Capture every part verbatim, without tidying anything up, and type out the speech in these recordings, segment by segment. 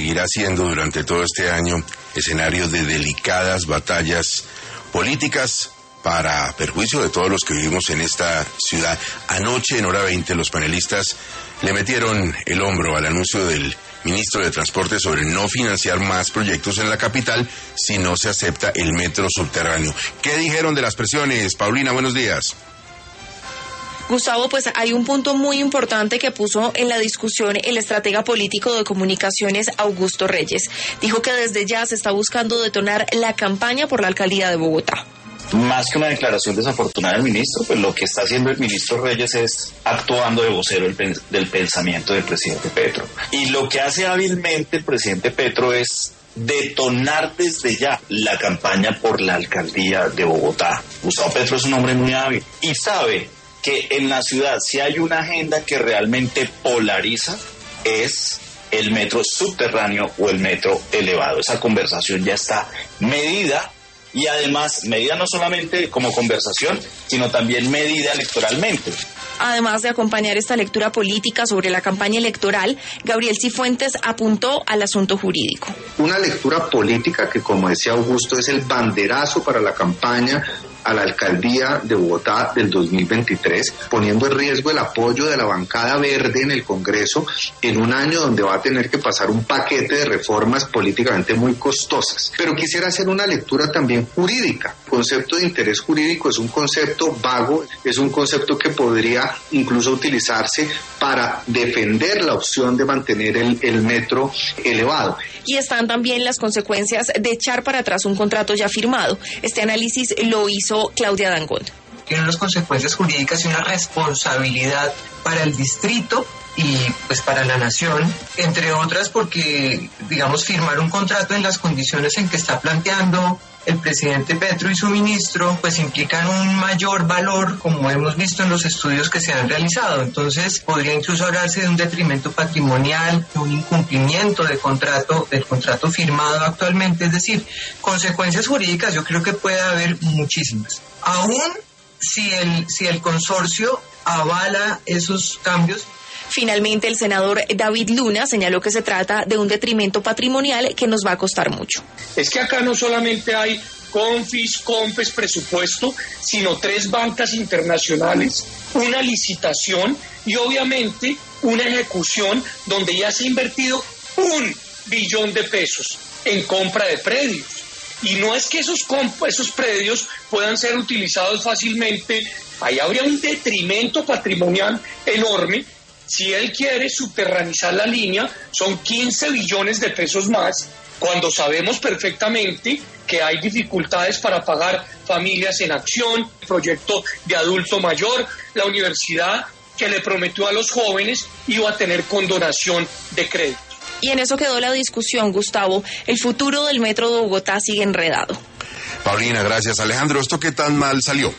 seguirá siendo durante todo este año escenario de delicadas batallas políticas para perjuicio de todos los que vivimos en esta ciudad. Anoche, en hora veinte, los panelistas le metieron el hombro al anuncio del ministro de Transporte sobre no financiar más proyectos en la capital si no se acepta el metro subterráneo. ¿Qué dijeron de las presiones? Paulina, buenos días. Gustavo, pues hay un punto muy importante que puso en la discusión el estratega político de comunicaciones Augusto Reyes. Dijo que desde ya se está buscando detonar la campaña por la alcaldía de Bogotá. Más que una declaración desafortunada del ministro, pues lo que está haciendo el ministro Reyes es actuando de vocero del, del pensamiento del presidente Petro. Y lo que hace hábilmente el presidente Petro es detonar desde ya la campaña por la alcaldía de Bogotá. Gustavo Petro es un hombre muy hábil y sabe que en la ciudad, si hay una agenda que realmente polariza, es el metro subterráneo o el metro elevado. Esa conversación ya está medida y además medida no solamente como conversación, sino también medida electoralmente. Además de acompañar esta lectura política sobre la campaña electoral, Gabriel Cifuentes apuntó al asunto jurídico. Una lectura política que, como decía Augusto, es el banderazo para la campaña a la alcaldía de Bogotá del dos mil veintitrés, poniendo en riesgo el apoyo de la bancada verde en el Congreso en un año donde va a tener que pasar un paquete de reformas políticamente muy costosas. Pero quisiera hacer una lectura también jurídica. El concepto de interés jurídico es un concepto vago, es un concepto que podría incluso utilizarse para defender la opción de mantener el, el metro elevado. Y están también las consecuencias de echar para atrás un contrato ya firmado. Este análisis lo hizo Claudia Dangond. Tiene unas consecuencias jurídicas y una responsabilidad para el distrito y pues para la nación, entre otras porque, digamos, firmar un contrato en las condiciones en que está planteando el presidente Petro y su ministro, pues implican un mayor valor, como hemos visto en los estudios que se han realizado. Entonces, podría incluso hablarse de un detrimento patrimonial, de un incumplimiento de contrato, del contrato firmado actualmente. Es decir, consecuencias jurídicas yo creo que puede haber muchísimas. Aún si el, si el consorcio avala esos cambios. Finalmente, el senador David Luna señaló que se trata de un detrimento patrimonial que nos va a costar mucho. Es que acá no solamente hay Confis, Confes, presupuesto, sino tres bancas internacionales, una licitación y obviamente una ejecución donde ya se ha invertido un billón de pesos en compra de predios. Y no es que esos, comp- esos predios puedan ser utilizados fácilmente, ahí habría un detrimento patrimonial enorme. Si él quiere subterranizar la línea, son quince billones de pesos más, cuando sabemos perfectamente que hay dificultades para pagar familias en acción, el proyecto de adulto mayor, la universidad que le prometió a los jóvenes iba a tener condonación de crédito. Y en eso quedó la discusión, Gustavo. El futuro del metro de Bogotá sigue enredado. Paulina, gracias. Alejandro, ¿esto qué tan mal salió?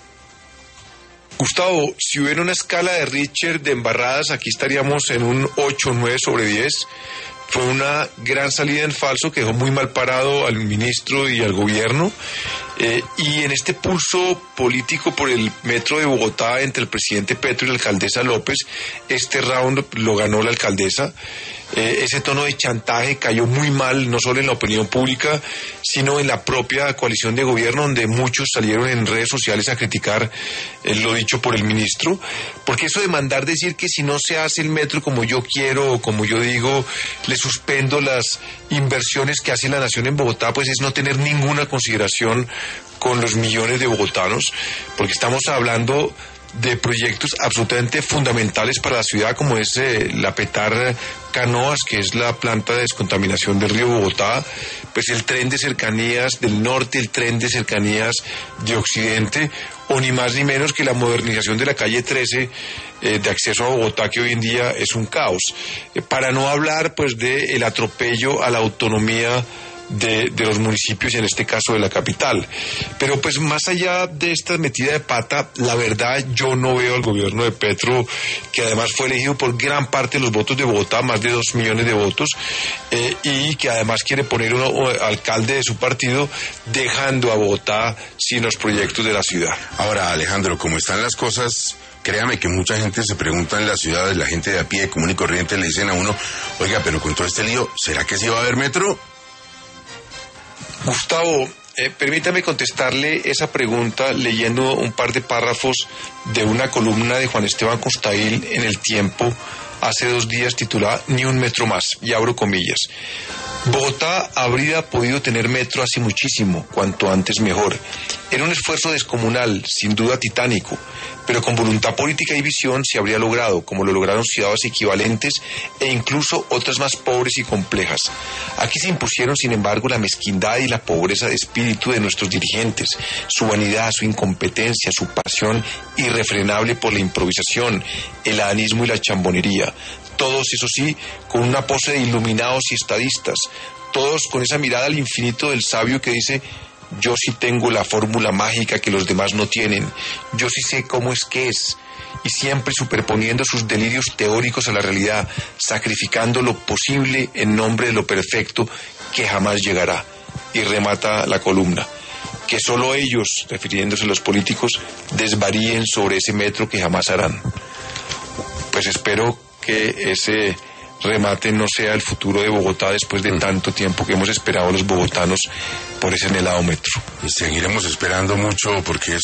Gustavo, si hubiera una escala de Richter de embarradas, aquí estaríamos en un ocho o nueve sobre diez. Fue una gran salida en falso que dejó muy mal parado al ministro y al gobierno. Eh, y en este pulso político por el metro de Bogotá entre el presidente Petro y la alcaldesa López, este round lo ganó la alcaldesa. Eh, ese tono de chantaje cayó muy mal, no solo en la opinión pública, sino en la propia coalición de gobierno, donde muchos salieron en redes sociales a criticar eh, lo dicho por el ministro, porque eso de mandar decir que si no se hace el metro como yo quiero o como yo digo, le suspendo las inversiones que hace la nación en Bogotá, pues es no tener ninguna consideración con los millones de bogotanos, porque estamos hablando de proyectos absolutamente fundamentales para la ciudad, como es eh, la Petar Canoas, que es la planta de descontaminación del río Bogotá, pues el tren de cercanías del norte, el tren de cercanías de occidente, o ni más ni menos que la modernización de la calle trece eh, de acceso a Bogotá, que hoy en día es un caos. Eh, para no hablar pues de el atropello a la autonomía De, de los municipios y en este caso de la capital. Pero pues más allá de esta metida de pata, la verdad yo no veo al gobierno de Petro, que además fue elegido por gran parte de los votos de Bogotá, más de dos millones de votos, eh, y que además quiere poner un, un alcalde de su partido, dejando a Bogotá sin los proyectos de la ciudad. Ahora, Alejandro, como están las cosas créame que mucha gente se pregunta en las ciudades, la gente de a pie, común y corriente, le dicen a uno, oiga, pero con todo este lío, ¿será que sí va a haber metro? Gustavo, eh, permítame contestarle esa pregunta leyendo un par de párrafos de una columna de Juan Esteban Costaíl en El Tiempo hace dos días titulada Ni un metro más, y abro comillas. Bogotá habría podido tener metro hace muchísimo, cuanto antes mejor. Era un esfuerzo descomunal, sin duda titánico, pero con voluntad política y visión se habría logrado, como lo lograron ciudades equivalentes e incluso otras más pobres y complejas. Aquí se impusieron, sin embargo, la mezquindad y la pobreza de espíritu de nuestros dirigentes, su vanidad, su incompetencia, su pasión irrefrenable por la improvisación, el adanismo y la chambonería. Todos, eso sí, con una pose de iluminados y estadistas, todos con esa mirada al infinito del sabio que dice: yo sí tengo la fórmula mágica que los demás no tienen, yo sí sé cómo es que es, y siempre superponiendo sus delirios teóricos a la realidad, sacrificando lo posible en nombre de lo perfecto que jamás llegará. Y remata la columna: que solo ellos, refiriéndose a los políticos, desvaríen sobre ese metro que jamás harán. Pues espero que ese remate no sea el futuro de Bogotá después de tanto tiempo que hemos esperado los bogotanos por ese anhelado metro. Y seguiremos esperando mucho porque es